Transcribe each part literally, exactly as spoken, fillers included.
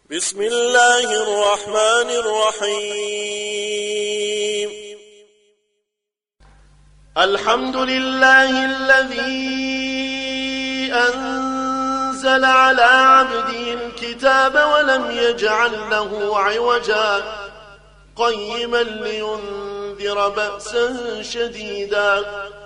بسم الله الرحمن الرحيم. الحمد لله الذي أنزل على عبده الكتاب ولم يجعل له عوجا قيما لينذر بأسا شديدا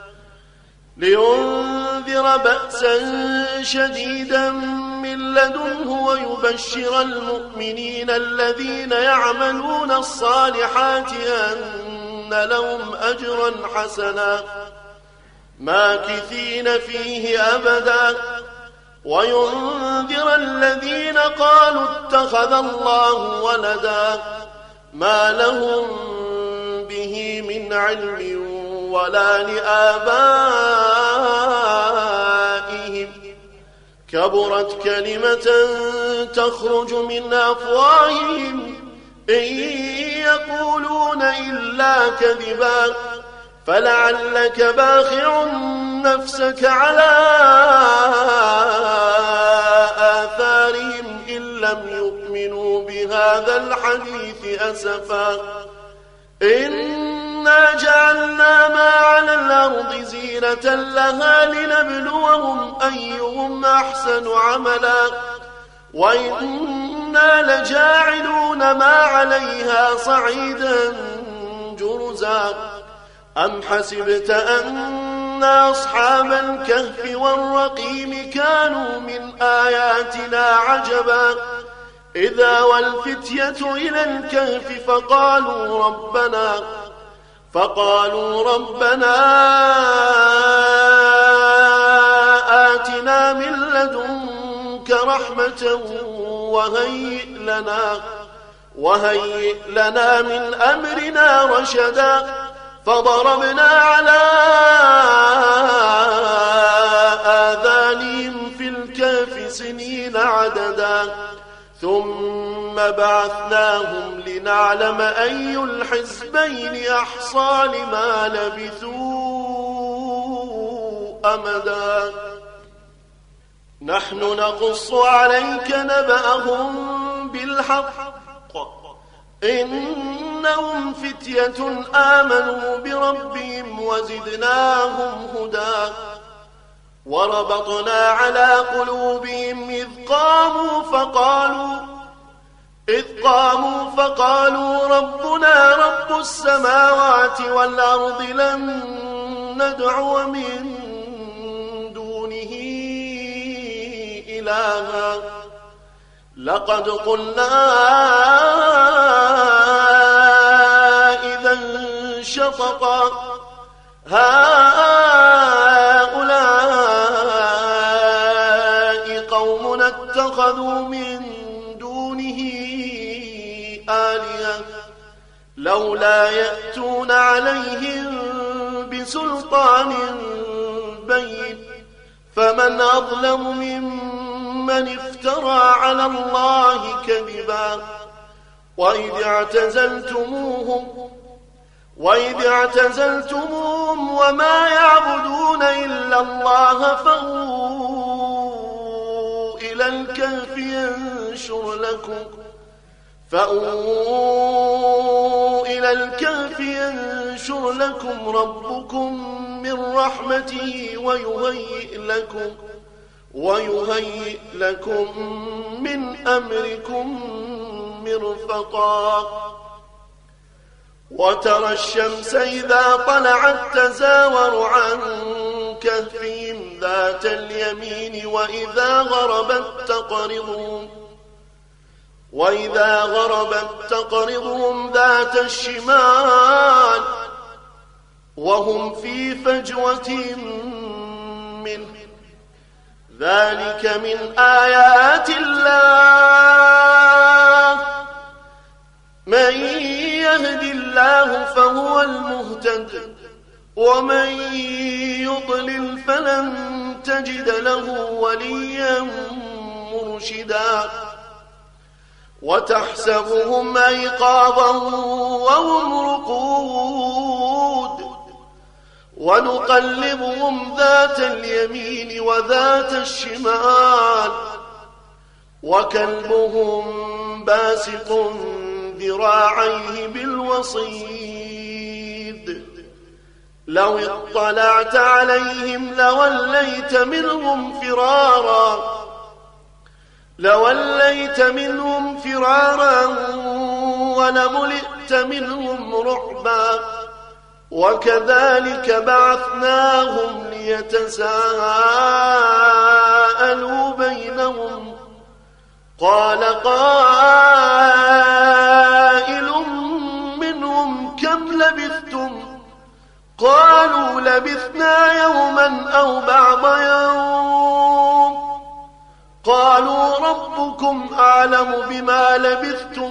لينذر بأسا شديدا من لدنه ويبشر المؤمنين الذين يعملون الصالحات أن لهم أجرا حسنا ماكثين فيه أبدا وينذر الذين قالوا اتخذ الله ولدا ما لهم به من علم ولا لآبائهم كبرت كلمة تخرج من أفواههم إن يقولون إلا كذبا فلعلك باخع نفسك على آثارهم إن لم يؤمنوا بهذا الحديث أسفا إنا جعلنا ما على الأرض زينة لها لنبلوهم أيهم أحسن عملا وإنا لجاعلون ما عليها صعيدا جرزا أم حسبت أن أصحاب الكهف والرقيم كانوا من آياتنا عجبا إذا والفتية إلى الكهف فقالوا ربنا فقالوا ربنا آتنا من لدنك رحمة وهيئ لنا وهيئ لنا من أمرنا رشدا فضربنا على آذانهم في الكهف سنين عددا ثم بعثناهم لنعلم أي الحزبين أحصى لما لبثوا أمدا نحن نقص عليك نبأهم بالحق إنهم فتية آمنوا بربهم وزدناهم هدى وربطنا على قلوبهم إذ قاموا فقالوا إذ قاموا فقالوا ربنا رب السماوات والأرض لن ندعو من دونه إلها لقد قلنا إذا شططا هؤلاء قوم اتخذوا من دونه آلهة لولا يأتون عليهم بسلطان بين فمن أظلم ممن افترى على الله كذبا وإذ اعتزلتموهم وإذ اعتزلتموهم وما يعبدون إلا الله فأووا إلى الكهف ينشر لكم فأووا إلى الكهف ينشر لكم ربكم من رحمته ويهيئ لكم ويهيئ لكم من أمركم مرفقا وترى الشمس إذا طلعت تزاور عن كهفهم ذات اليمين وإذا غربت تقرضهم وإذا غربت تقرضهم ذات الشمال وهم في فجوة منه ذلك من آيات الله من يهد الله فهو المهتد ومن يضلل فلن تجد له وليا مرشدا وتحسبهم أيقاظا وهم رقود ونقلبهم ذات اليمين وذات الشمال وكلبهم باسط ذراعيه بالوصيد لو اطلعت عليهم لوليت منهم فرارا لوليت منهم فرارا ولملئت منهم رعبا وكذلك بعثناهم ليتساءلوا بينهم قال قائل منهم كم لبثتم قالوا لبثنا يوما أو بعض يوم قالوا ربكم أعلم بما لبثتم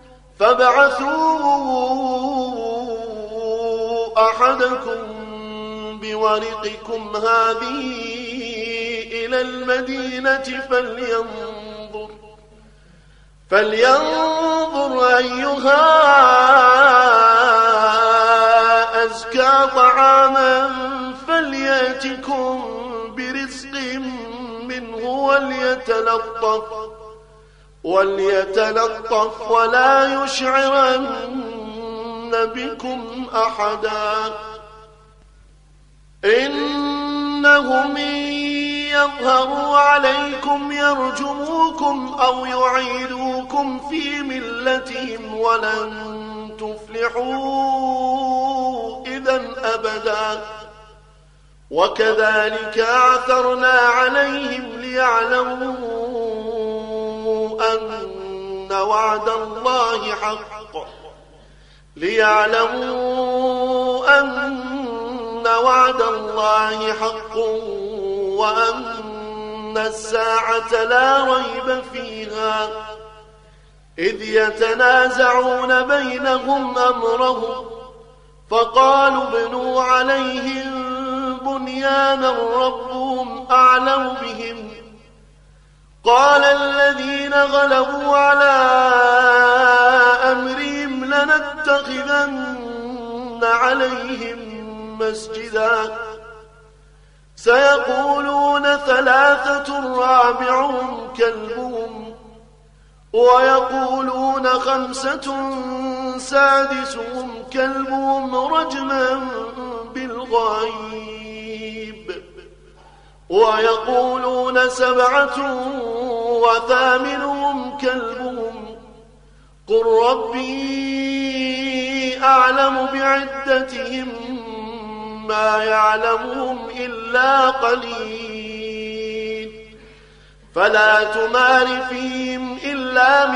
فابعثوا أحدكم بورقكم هذه إلى المدينة فلينظر فلينظر أيها أزكى طعاما فليأتكم برزق منه وليتلطف وليتلطف ولا يشعرن بكم أحدا إنهم إن يظهروا عليكم يرجموكم أو يعيدوكم في ملتهم ولن تفلحوا إذا أبدا وكذلك أعثرنا عليهم ليعلموا أن وعد الله حق ليعلموا أن وعد الله حق وأن الساعة لا ريب فيها إذ يتنازعون بينهم أمرهم فقالوا ابنوا عليهم بنيانا ربهم أعلم بهم قال الذين غلبوا على أمرهم لنتخذن عليهم مسجدا سيقولون ثلاثة رابعهم كلبهم ويقولون خمسة سادسهم كلبهم رجما بالغيب ويقولون سبعة وثامنهم كلبهم قل ربي أعلم بعدتهم ما يعلمهم إلا قليل فلا تمار فيهم إلا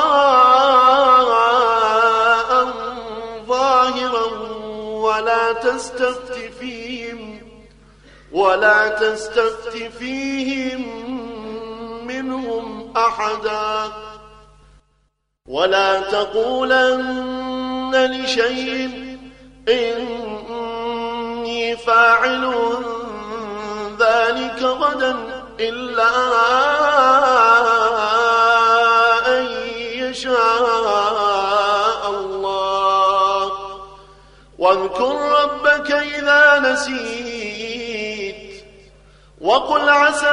مراء ظاهرا ولا تستفت فيهم ولا تستفت فيهم منهم أحدا ولا تقولن لشيء إني فاعل ذلك غدا إلا أن يشاء الله واذكر ربك إذا نسيت وقل عسى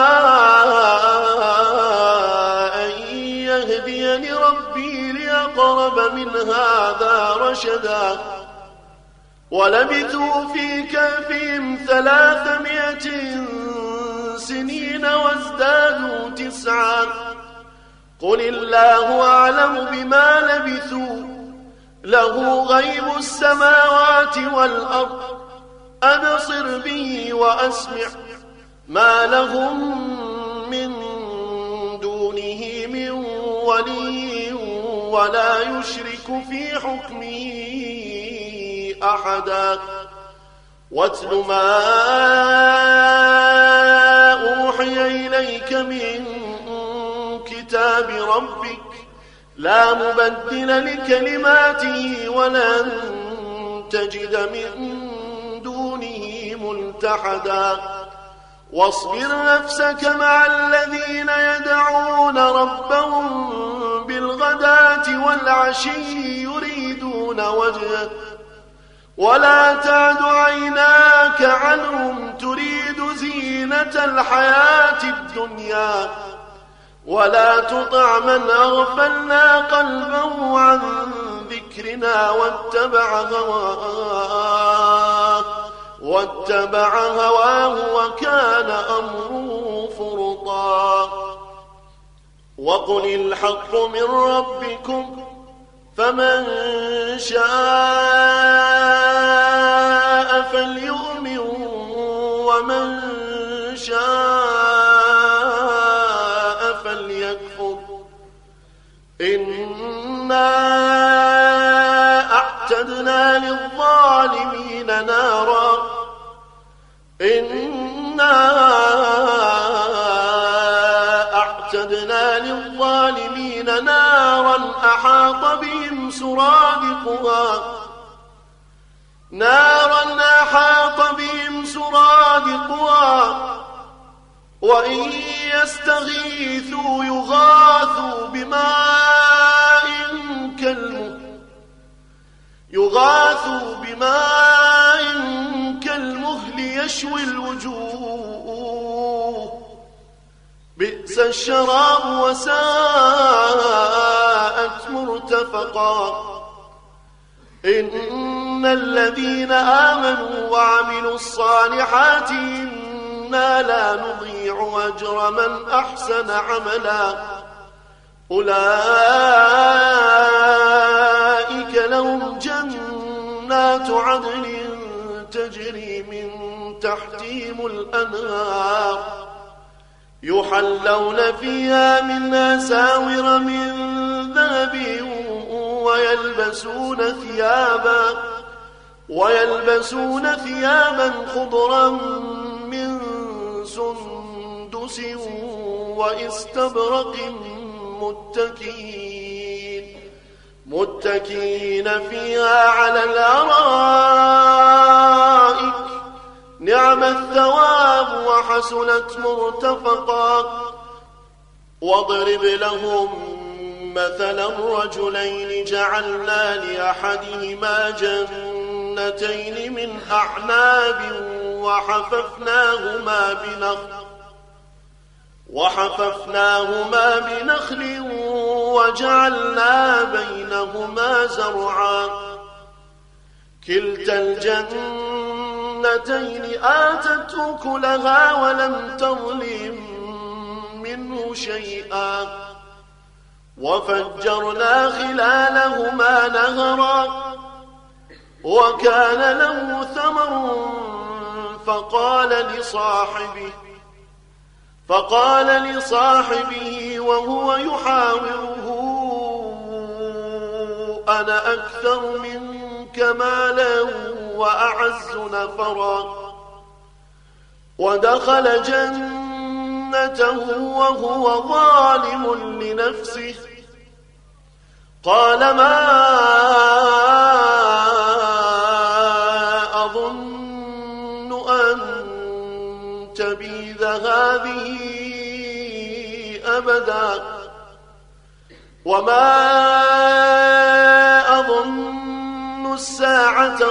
أن يهديني ربي لأقرب من هذا رشدا ولبثوا في كهفهم ثلاثمائة سنين وازدادوا تسعا قل الله أعلم بما لبثوا له غيب السماوات والأرض أبصر به وأسمع ما لهم من دونه من ولي ولا يشرك في حكمه أحدا واتل ما أوحي إليك من كتاب ربك لا مبدل لكلماته ولن تجد من دونه ملتحدا واصبر نفسك مع الذين يدعون ربهم بالغداة والعشي يريدون وجهه ولا تعد عيناك عنهم تريد زينة الحياة الدنيا ولا تطع من أغفلنا قلبه عن ذكرنا واتبع هواه واتبع هواه وكان أمره فرطا. وقل الحق من ربكم فمن شاء فليؤمن ومن شاء فليكفر. إنا أعتدنا للظالمين نارا إنا أعتدنا للظالمين نارا أحاط بهم سرادقها نارا أحاط بهم سرادقها وإن يستغيثوا يغاثوا بماء كالمهل يغاثوا بماء كالمهل يشوي الوجوه بئس الشراب وساءت مرتفقا. إن الذين آمنوا وعملوا الصالحات إنا لا نضيع أجر من أحسن عملا أولئك لهم جنات عدن تجري من تحتهم الأنهار يحلون فيها من أساور من ذهب ويلبسون ثيابا ويلبسون ثيابا خضرا من سندس واستبرق متكئين متكئين فيها على الأرائك نعم الثواب وحسنت مرتفقا. واضرب لهم مثلا رجلين جعلنا لأحدهما جنتين من أعناب وحففناهما بنخل وحففناهما بنخل وجعلنا بينهما زرعا كلتا الجنتين آتت أكلها ولم تظلم منه شيئا وفجرنا خلالهما نهرا وكان له ثمر فقال لصاحبه فقال لصاحبه وهو يحاوره أنا أكثر منك مالا وأعز نفرا. ودخل جنته وهو ظالم لنفسه قال ما أظن أن تبيد هذه أبدا وما أظن الساعة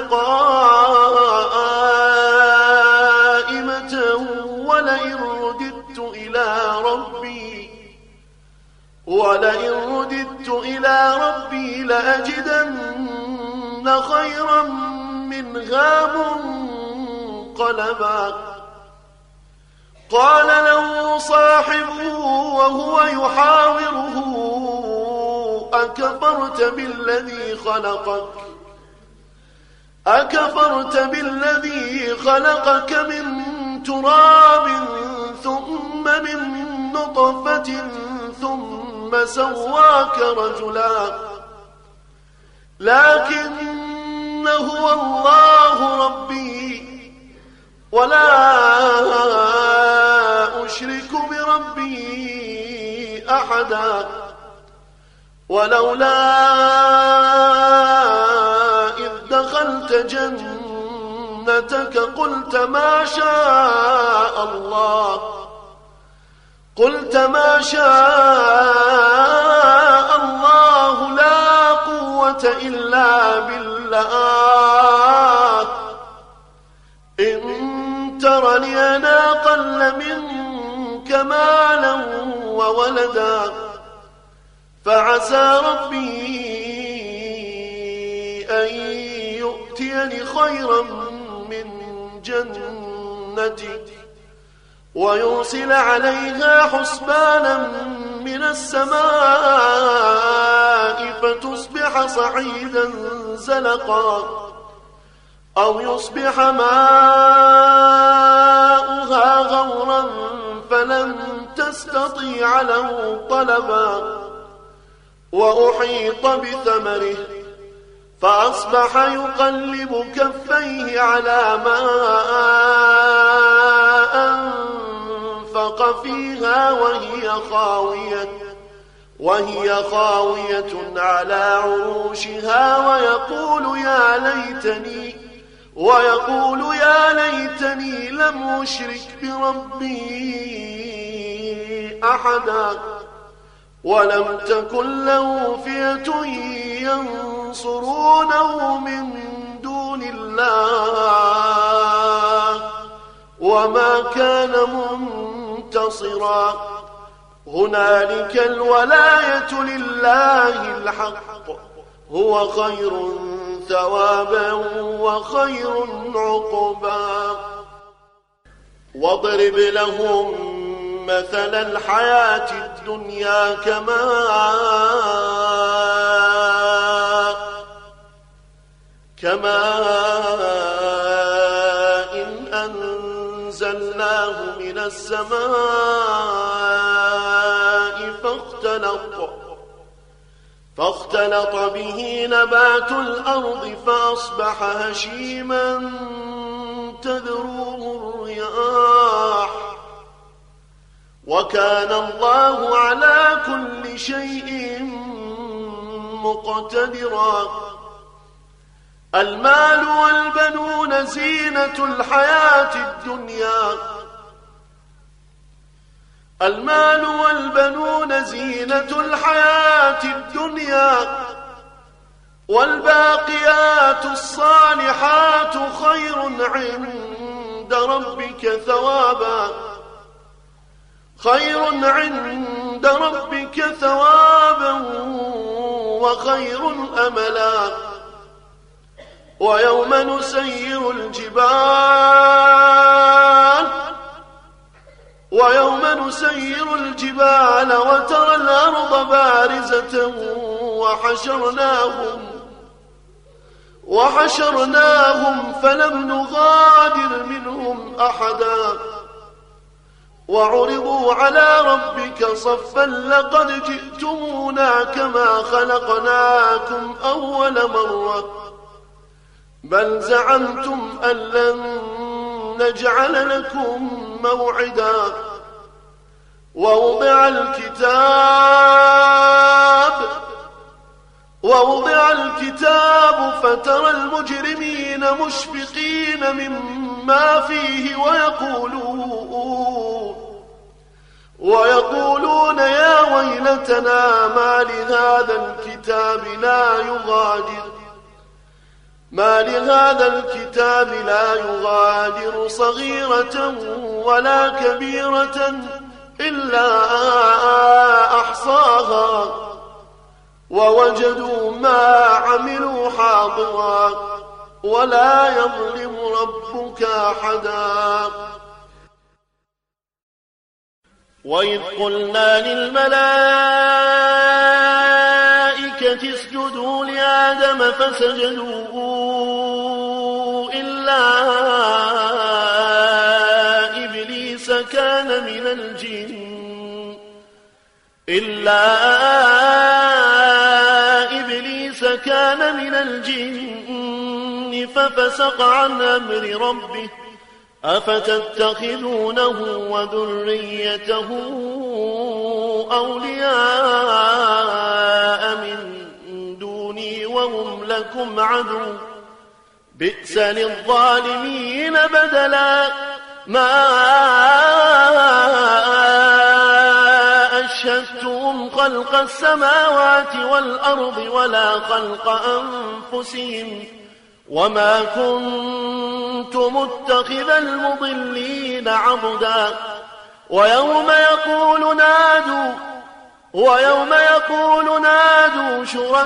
قائمة ولئن رددت إلى ربي ولئن رددت إلى ربي لأجدن خيرا منها منقلبا. قال له صاحبه وهو يحاوره أكفرت بالذي خلقك أكفرت بالذي خلقك من تراب ثم من نطفة ثم سواك رجلا لكن هو الله ربي ولا أشرك بربي أحدا. ولولا إذ دخلت جنتك قلت ما شاء الله قلت ما شاء الله لا قوة إلا بالله إن ترني أنا أقل منك مالا ولدا فعسى ربي أن يؤتيني خيرا من جنتي ويرسل عليها حسبانا من السماء فتصبح صعيدا زلقا أو يصبح ماؤها غورا فلن تستطيع له طلبا وأحيط بثمره فأصبح يقلب كفيه على ما أنفق فيها وهي خاوية وهي خاوية على عروشها ويقول يا ليتني ويقول يا ليتني لم أشرك بربي أحدا ولم تكن له فئة ينصرونه من دون الله وما كان منتصرا هنالك الولاية لله الحق هو خير ثوابا وخير عقبا واضرب لهم مثل الحياة الدنيا كماء كماء إن أنزلناه من السماء فاختلط فاختلط به نبات الأرض فأصبح هشيما تذروه الرياح وكان الله على كل شيء مقتدرا المال والبنون زينة الحياة الدنيا المال والبنون زينة الحياة الدنيا والباقيات الصالحات خير عند ربك ثوابا خير عند ربك ثوابا وخير أملا ويوم نسير الجبال ويوم نسير الجبال وترى الأرض بارزة وحشرناهم وحشرناهم فلم نغادر منهم أحدا وعرضوا على ربك صفا لقد جئتمونا كما خلقناكم أول مرة بل زعمتم أن لن نجعل لكم موعدا ووضع الكتاب ووضع الكتاب فترى المجرمين مشفقين مما فيه ويقولون ويقولون يا ويلتنا ما لهذا الكتاب لا يغادر ما لهذا الكتاب لا يغادر صغيرة ولا كبيرة إلا أحصاها ووجدوا ما عملوا حاضرا ولا يظلم ربك أحدا وإذ قلنا للملائكة اسجدوا لآدم فسجدوا إلا إبليس كان من الجن إلا إبليس كان من الجن ففسق عن أمر ربه أفتتخذونه وذريته أولياء من دوني وهم لكم عدو بئس للظالمين بدلا ما أشهدتهم خلق السماوات والأرض ولا خلق أنفسهم وما كنت متخذ المضلين عضدا ويوم يقول نادوا ويوم يقول نادوا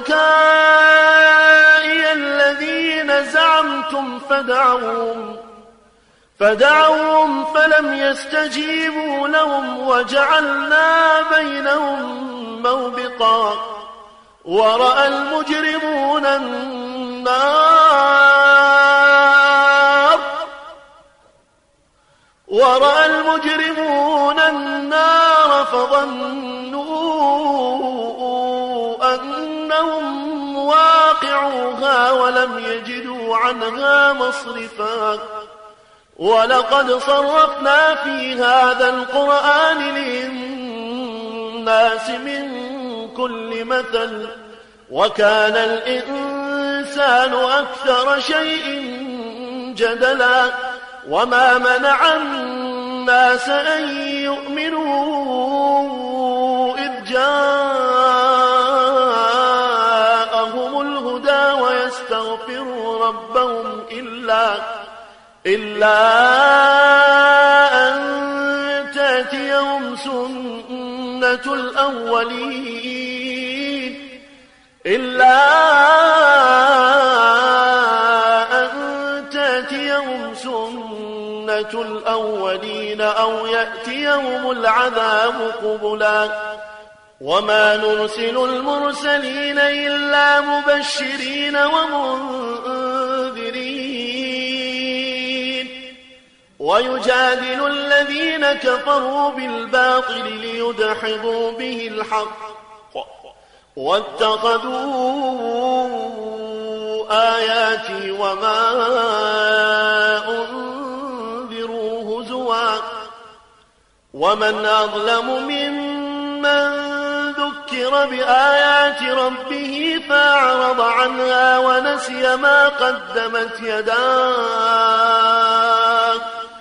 شركائي الذين زعمتم فدعوهم فدعوهم فلم يستجيبوا لهم وجعلنا بينهم موبقا ورأى المجرمون النار ورأى المجرمون النار فظنوا أنهم واقعوها ولم يجدوا عنها مصرفا ولقد صرفنا في هذا القرآن للناس من كل مثل وكان الإنسان أكثر شيء جدلا وما منع الناس أن يؤمنوا إذ جاءهم الهدى ويستغفروا ربهم إلا إلا أن تأتيهم سنة الأولين إلا أن تأتيهم سنة الأولين أو يأتيهم العذاب قبلا وما نرسل المرسلين إلا مبشرين ومنذرين ويجادل الذين كفروا بالباطل ليدحضوا به الحق واتخذوا آياتي وما أنذروا هزوا ومن أظلم ممن ذكر بآيات ربه فأعرض عنها ونسي ما قدمت يداه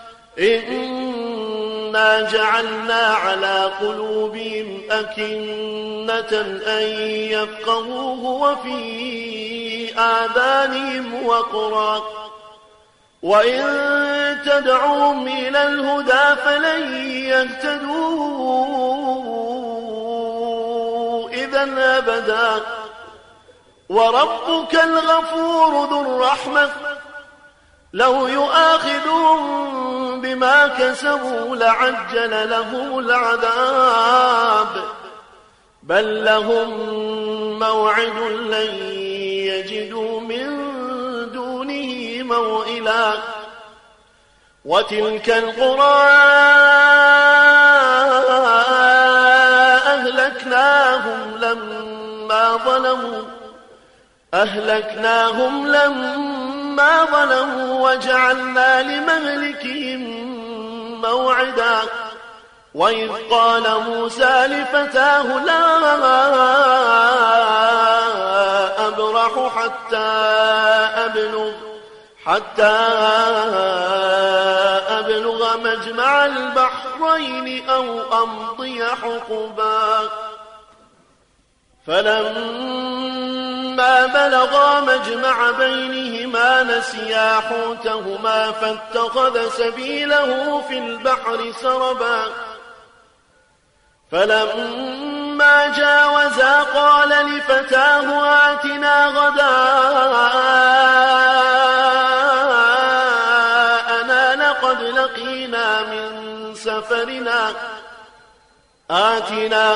إنا جعلنا على قلوبهم أكنة أن يفقهوه وفي آذانهم وقرا وإن تدعوهم إلى الهدى فلن يهتدوا إذا أبدا وربك الغفور ذو الرحمة لو يؤاخذهم بما كسبوا لعجل لهم العذاب بل لهم موعد لن يجدوا من دونه موئلا وتلك القرى أهلكناهم لما ظلموا أهلكناهم لما ظلموا وجعلنا لمهلكهم موعدا وإذ قال موسى لفتاه لا أبرح حتى أبلغ حتى أبلغ مجمع البحرين أو أمضي حقبا فلما بلغا مجمع بينهما نسيا حوتهما فاتخذ سبيله في البحر سربا فلما جاوزا قال لفتاه آتنا غداءنا لقد لقينا من سفرنا آتنا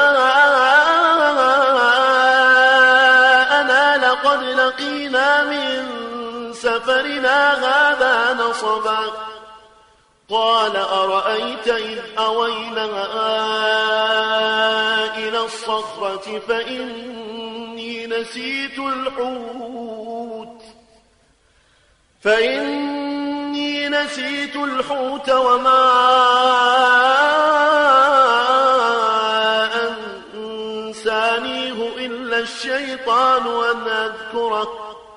غداءنا لقد لقينا من سفرنا هذا نصبا قال أرأيت إذ أوينا إلى الصخرة فإني نسيت الحوت فإني نسيت الحوت وما أنسانيه إلا الشيطان أن أذكره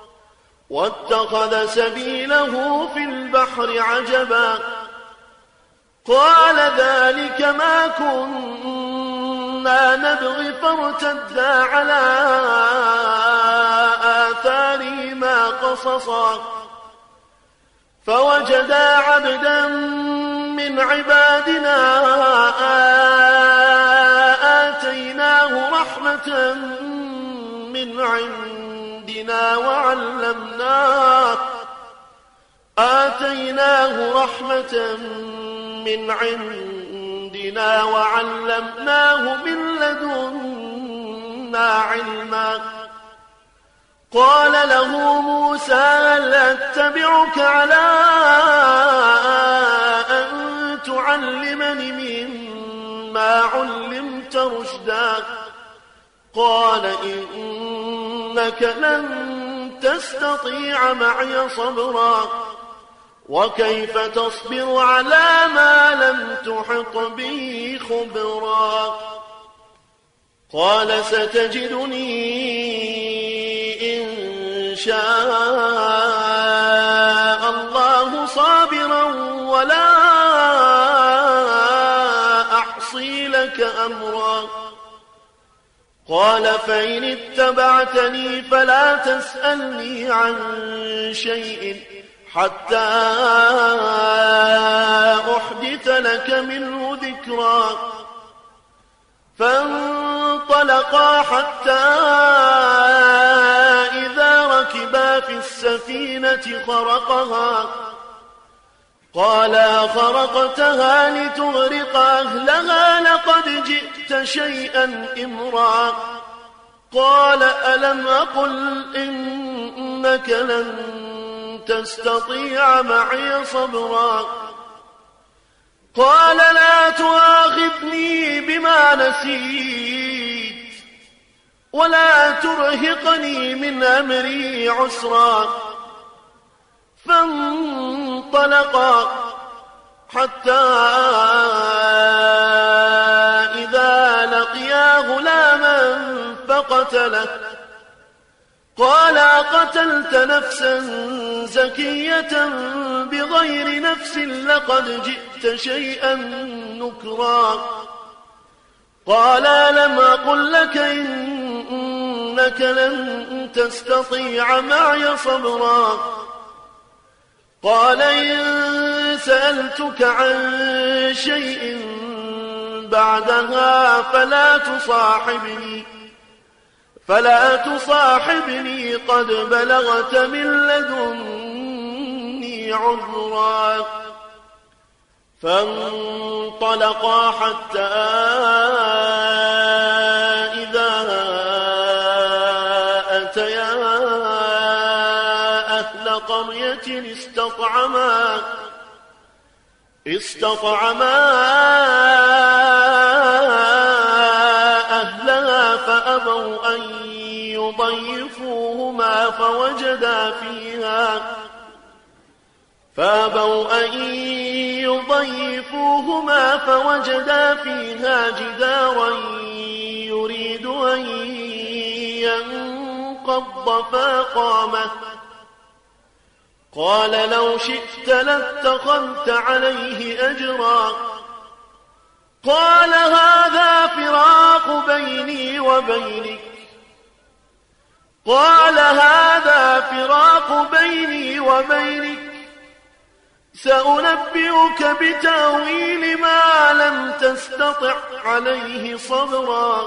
واتخذ سبيله في البحر عجبا قال ذلك ما كنا نبغي فارتدا على آثارهما قصصا فوجدا عبدا من من عبادنا آتيناه رحمة من عندنا وعلمناه آتيناه رحمة من عندنا وعلمناه من لدنا علما. قال له موسى هل أتبعك على أن تعلمني مما علمت رشدا؟ قال إنك لن تستطيع معي صبرا وكيف تصبر على ما لم تحط به خبرا؟ قال ستجدني إن شاء الله صابرا ولا أعصي لك أمرا. قال فإن اتبعتني فلا تسألني عن شيء حتى أحدث لك منه ذكرا. فانطلقا حتى إذا ركبا في السفينة خرقها قالا خرقتها لتغرق أهلها لقد جئت شيئا إمرا. قال ألم أقل إنك لن تستطيع معي صبرا؟ قال لا تؤاخذني بما نسيت ولا ترهقني من أمري عسرا. فانطلقا حتى إذا لقيا غلاما فقتله قال أقتلت نفسا زكية بغير نفس لقد جئت شيئا نكرا. قال لم أقل لك إنك لن تستطيع معي صبرا؟ قال إن سألتك عن شيء بعدها فلا تصاحبني فلا تصاحبني قد بلغت من لدني عذرا. فانطلقا حتى إذا أتيا أهل قرية استطعما استطعما أهلها فأبوا أن يضيفوهما فوجدا فيها فأبوا أن يضيفوهما فوجدا فيها جدارا يريد أن ينقض فأقامه. قال لو شئت لاتخذت عليه أجرا. قال هذا فراق بيني وبينك قال هذا فراق بيني وبينك سأنبئك بتأويل ما لم تستطع عليه صبرا.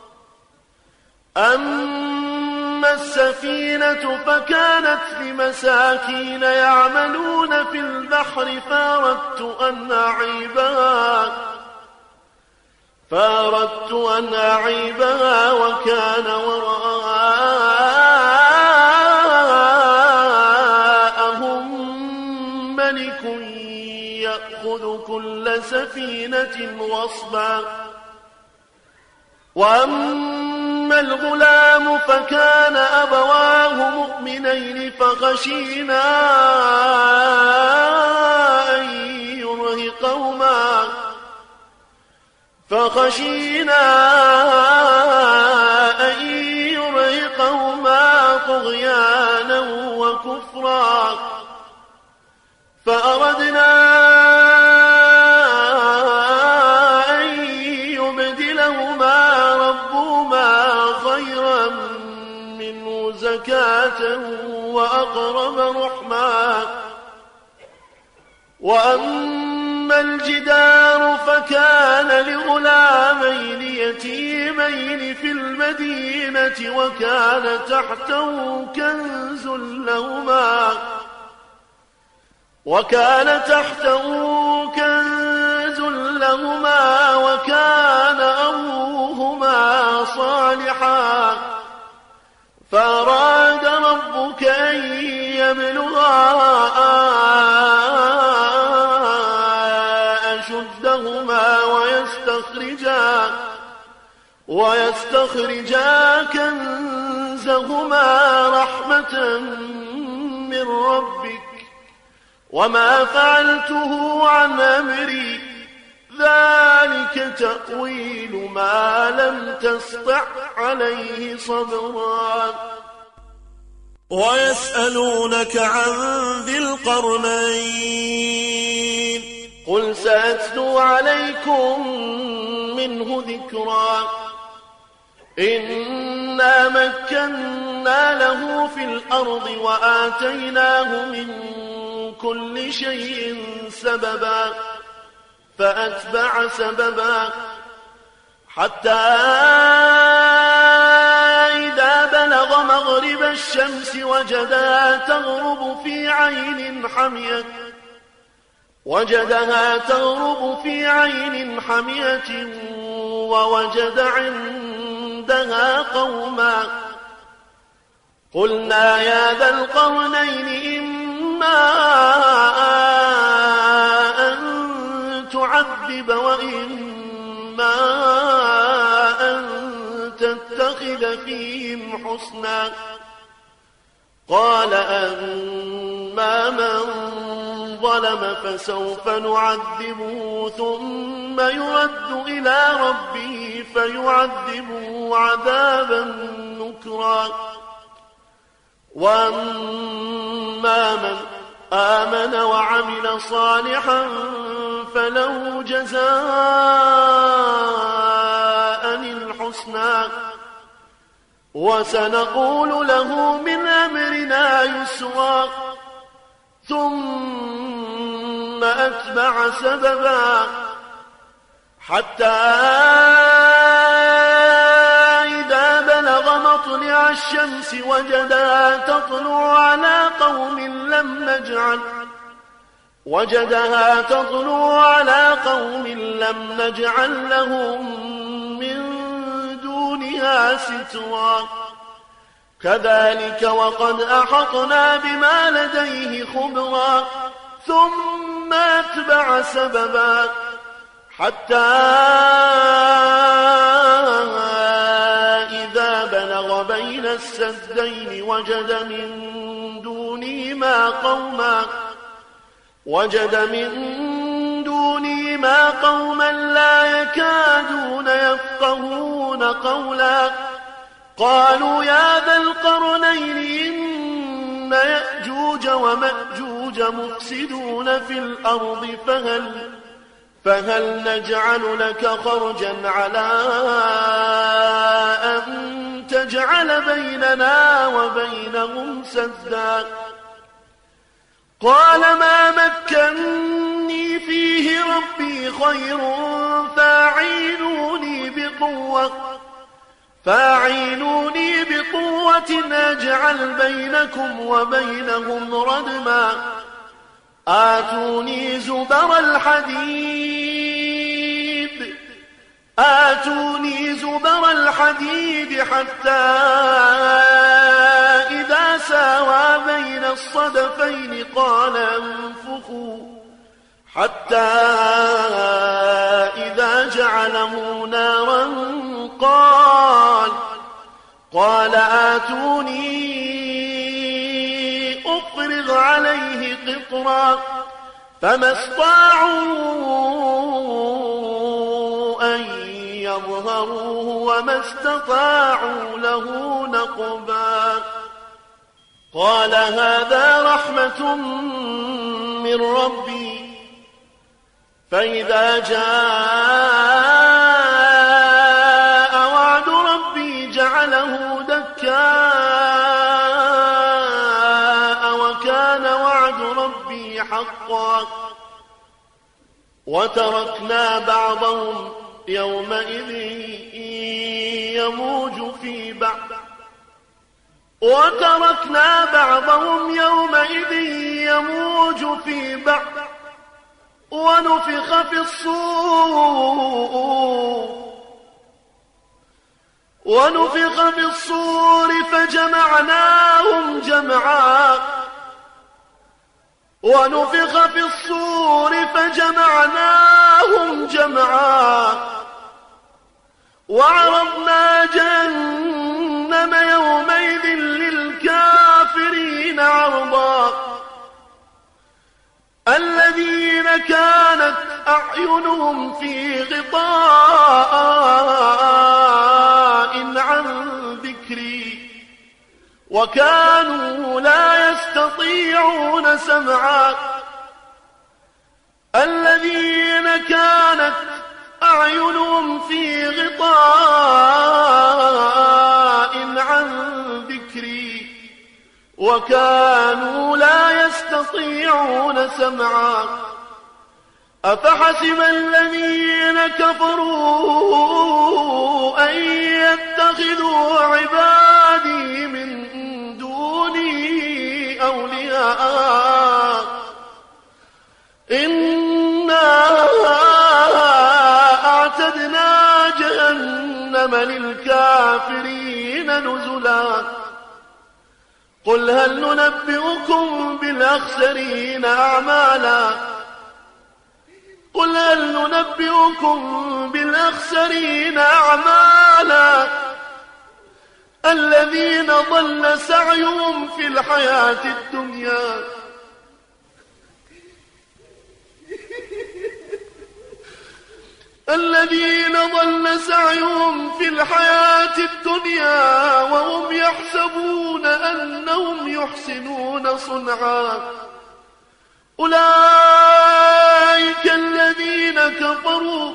أما السفينة فكانت لمساكين يعملون في البحر فأردت أن أعيبها فأردت أن أعيبها وكان وراءهم ملك يأخذ كل سفينة غصبا. وأما الغلام فكان أبواه مؤمنين فخشينا أن يرهقهما فخشينا أن يرهقهما طغيانا وكفرا. فأردنا أن يبدلهما ربهما خيرا منه زكاة وأقرب رحما. وأما أما الجدار فكان لغلامين يتيمين في المدينة وكان تحته كنز لهما وكان تحته كنز لهما وكان أبوهما صالحا فأراد ربك أن يبلغا أشدهما ويستخرجا ويستخرجا كنزهما رحمة من ربك وما فعلته عن أمري ذلك تأويل ما لم تسطع عليه صبرا. ويسألونك عن ذي القرنين قل سأتلو عليكم منه ذكرا إنا مكنا له في الأرض وآتيناه من كل شيء سببا فأتبع سببا حتى إذا بلغ مغرب الشمس وجدها تغرب في عين حمية وجدها تغرب في عين حمية ووجد عندها قوما قلنا يا ذا القرنين إما أن تعذب وإما أن تتخذ فيهم حسنا قال أما من ظلم فسوف نعذبه ثم يرد إلى ربه فيعذبه عذابا نكرا وأما من آمن وعمل صالحا فله جزاء الحسنى وسنقول له من أمرنا يسرا ثم أتبع سببا حتى إذا بلغ مطلع الشمس وجدها تطلع على قوم لم نجعل وجدها تطلع على قوم لم نجعل لهم من دونها سترا كذلك وقد أحطنا بما لديه خبرا ثم أتبع سببا حتى إذا بلغ بين السدين وجد من دونهما قوما وجد من دونهما قوما لا يكادون يفقهون قولا قالوا يا ذا القرنين إن يأجوج ومأجوج مفسدون في الأرض فهل فهل نجعل لك خرجا على أن تجعل بيننا وبينهم سدا قال ما مكني فيه ربي خير فاعينوني بقوة فاعينوني بقوة أجعل بينكم وبينهم ردما آتوني زبر الحديد آتوني زبر الحديد حتى إذا ساوى بين الصدفين قال انفخوا حتى إذا جعله نارا قال قال آتوني أفرغ عليه قطرا فما استطاعوا أن يظهروه وما استطاعوا له نقبا قال هذا رحمة من ربي فإذا جاء وعد ربي جعله دكاء وكان وعد ربي حقا وتركنا بعضهم يومئذ يموج في بعض وتركنا بعضهم يومئذ يموج في بعض ونفخ في الصور ونفخ في الصور فجمعناهم جمعا ونفخ في الصور فجمعناهم جمعا وعرضنا جهنم يومئذ للكافرين عرضا الذين كانت أعينهم في غطاء عن ذكري وكانوا لا يستطيعون سمعا الذين كانت أعينهم في غطاء عن ذكري وكانوا لا يستطيعون سمعا أفحسب الذين كفروا أن يتخذوا عبادي من دوني أولياء إنا أعتدنا جهنم للكافرين نزلا قل هل ننبئكم بالأخسرين أعمالا قل هل ننبئكم بالأخسرين أعمالا الذين ضل سعيهم في الحياة الدنيا الذين ضل سعيهم في الحياة الدنيا وهم يحسبون أنهم يحسنون صنعا أولئك الذين كفروا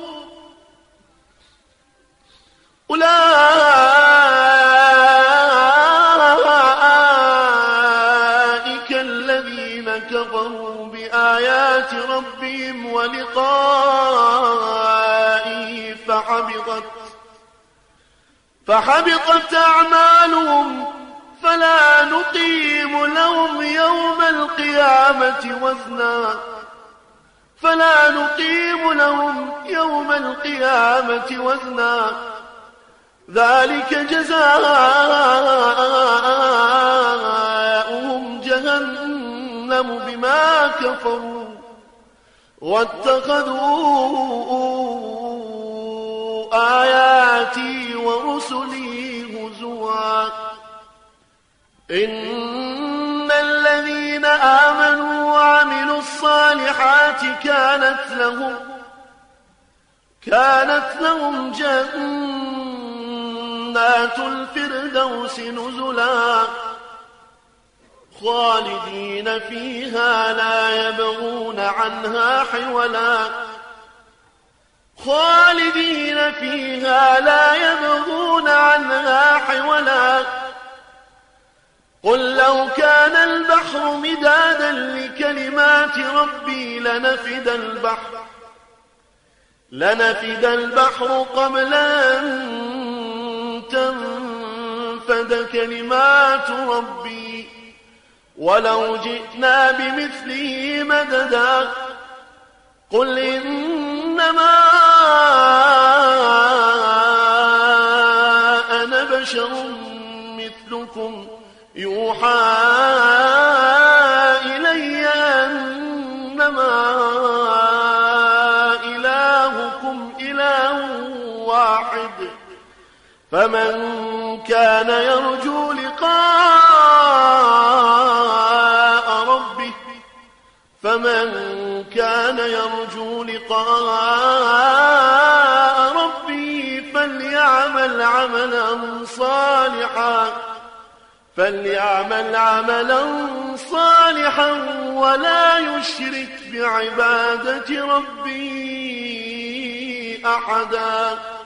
أولئك الذين كفروا بآيات ربهم ولقائه فحبطت فحبطت أعمالهم فلا نقيم لهم يوم القيامة وزنا فلا نقيم لهم يوم القيامة وزنا ذلك جزاؤهم جهنم بما كفروا واتخذوا آياتي ورسلي هزوا إن الذين آمنوا وعملوا الصالحات كانت لهم كانت لهم جنات الفردوس نزلا خالدين فيها لا يبغون عنها حولا خالدين فيها لا يبغون عنها حولا قل لو كان البحر مدادا لكلمات ربي لنفد البحر لنفد البحر قبل أن تنفد كلمات ربي ولو جئنا بمثله مددا قل إنما أنا بشر مثلكم يوحى إلي أنما إلهكم إله واحد فمن كان يرجو لقاء ربه فمن كان يرجو لقاء ربه فليعمل عملا صالحا فليعمل عملا صالحا ولا يشرك بعبادة ربه أحدا.